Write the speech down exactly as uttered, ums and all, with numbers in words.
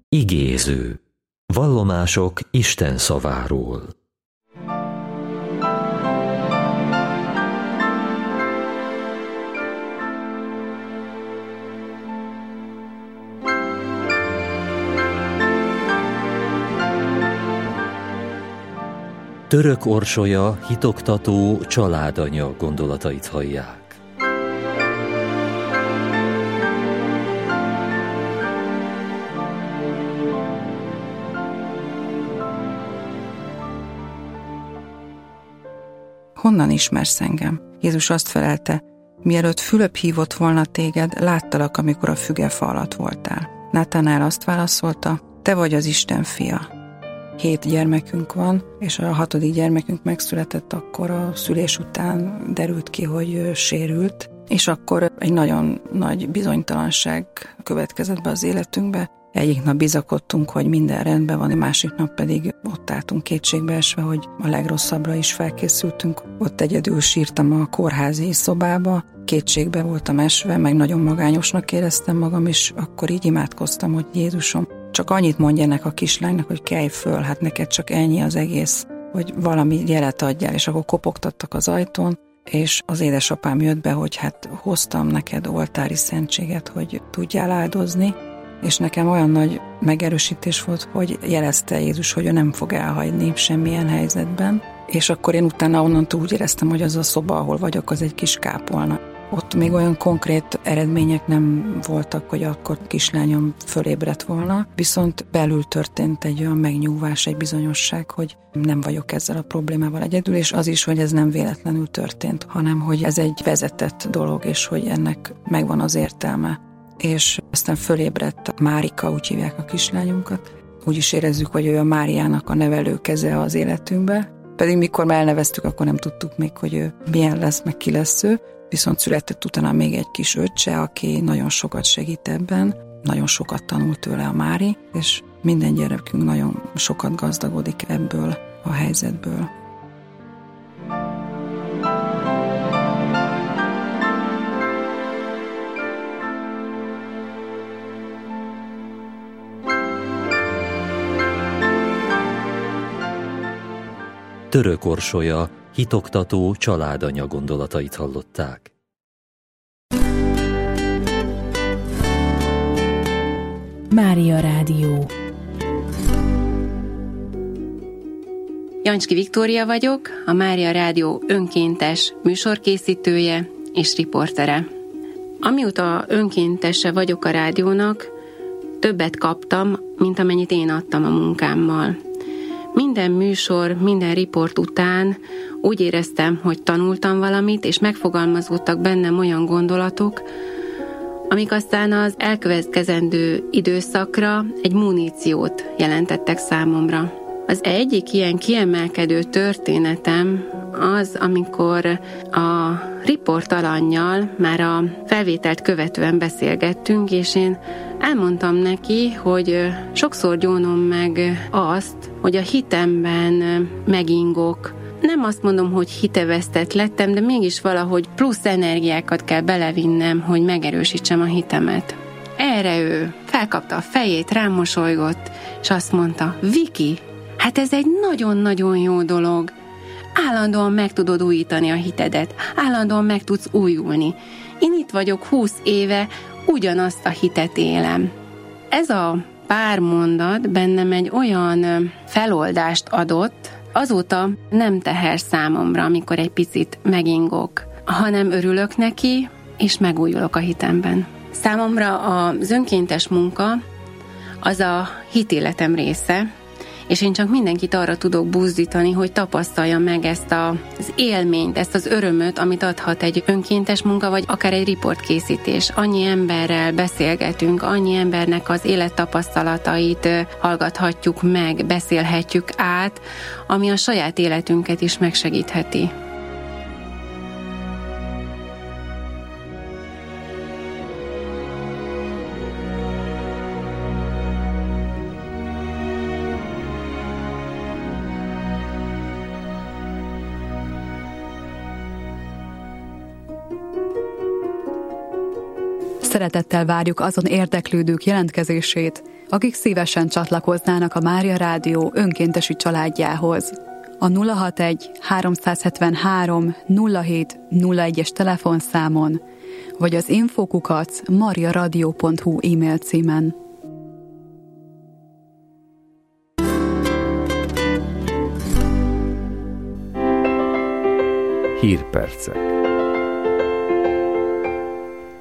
Igéző. Vallomások Isten szaváról. Török Orsolya hitoktató családanya gondolatait hallják. Honnan ismersz engem? Jézus azt felelte, mielőtt Fülöp hívott volna téged, láttalak, amikor a fügefa alatt voltál. Nátánál azt válaszolta, te vagy az Isten fia. Hét gyermekünk van, és a hatodik gyermekünk megszületett, akkor a szülés után derült ki, hogy sérült, és akkor egy nagyon nagy bizonytalanság következett be az életünkbe. Egyik nap bizakodtunk, hogy minden rendben van, a másik nap pedig ott álltunk kétségbeesve, hogy a legrosszabbra is felkészültünk. Ott egyedül sírtam a kórházi szobába, kétségbe voltam esve, meg nagyon magányosnak éreztem magam, és akkor így imádkoztam, hogy Jézusom, csak annyit mondj ennek a kislánynak, hogy kelj föl, hát neked csak ennyi az egész, hogy valami jelet adjál, és akkor kopogtattak az ajtón, és az édesapám jött be, hogy hát hoztam neked oltári szentséget, hogy tudjál áldozni, és nekem olyan nagy megerősítés volt, hogy jelezte Jézus, hogy ő nem fog elhagyni semmilyen helyzetben, és akkor én utána onnantól úgy éreztem, hogy az a szoba, ahol vagyok, az egy kis kápolna. Ott még olyan konkrét eredmények nem voltak, hogy akkor kislányom fölébredt volna, viszont belül történt egy olyan megnyúvás, egy bizonyosság, hogy nem vagyok ezzel a problémával egyedül, és az is, hogy ez nem véletlenül történt, hanem hogy ez egy vezetett dolog, és hogy ennek megvan az értelme. És aztán fölébredt Márika, úgy hívják a kislányunkat. Úgy is érezzük, hogy ő a Máriának a nevelő keze az életünkbe. Pedig mikor már elneveztük, akkor nem tudtuk még, hogy ő milyen lesz, meg ki lesz ő. Viszont született utána még egy kis öccse, aki nagyon sokat segít ebben. Nagyon sokat tanult tőle a Mári, és minden gyerekünk nagyon sokat gazdagodik ebből a helyzetből. Török Orsolya hitoktató családanya gondolatait hallották. Mária Rádió. Jancski Viktória vagyok, a Mária Rádió önkéntes műsorkészítője és riportere. Amióta önkéntese vagyok a rádiónak, többet kaptam, mint amennyit én adtam a munkámmal. Minden műsor, minden riport után úgy éreztem, hogy tanultam valamit, és megfogalmazódtak bennem olyan gondolatok, amik aztán az elkövetkezendő időszakra egy muníciót jelentettek számomra. Az egyik ilyen kiemelkedő történetem az, amikor a riport alannyal már a felvételt követően beszélgettünk, és én elmondtam neki, hogy sokszor gyónom meg azt, hogy a hitemben megingok. Nem azt mondom, hogy hitevesztett lettem, de mégis valahogy plusz energiákat kell belevinnem, hogy megerősítsem a hitemet. Erre ő felkapta a fejét, rám mosolygott, és azt mondta, Viki, hát ez egy nagyon-nagyon jó dolog. Állandóan meg tudod újítani a hitedet, állandóan meg tudsz újulni. Én itt vagyok húsz éve, ugyanazt a hitet élem. Ez a pár mondat bennem egy olyan feloldást adott, azóta nem teher számomra, amikor egy picit megingok, hanem örülök neki, és megújulok a hitemben. Számomra az önkéntes munka az a hitéletem része, és én csak mindenkit arra tudok buzdítani, hogy tapasztalja meg ezt az élményt, ezt az örömöt, amit adhat egy önkéntes munka, vagy akár egy riportkészítés. Annyi emberrel beszélgetünk, annyi embernek az élettapasztalatait hallgathatjuk meg, beszélhetjük át, ami a saját életünket is megsegítheti. Szeretettel várjuk azon érdeklődők jelentkezését, akik szívesen csatlakoznának a Mária Rádió önkéntesi családjához. A nulla hatvanegy háromszázhetvenhárom nulla hét nulla egyes telefonszámon, vagy az info kukac mariaradio pont hu e-mail címen. Hírpercek.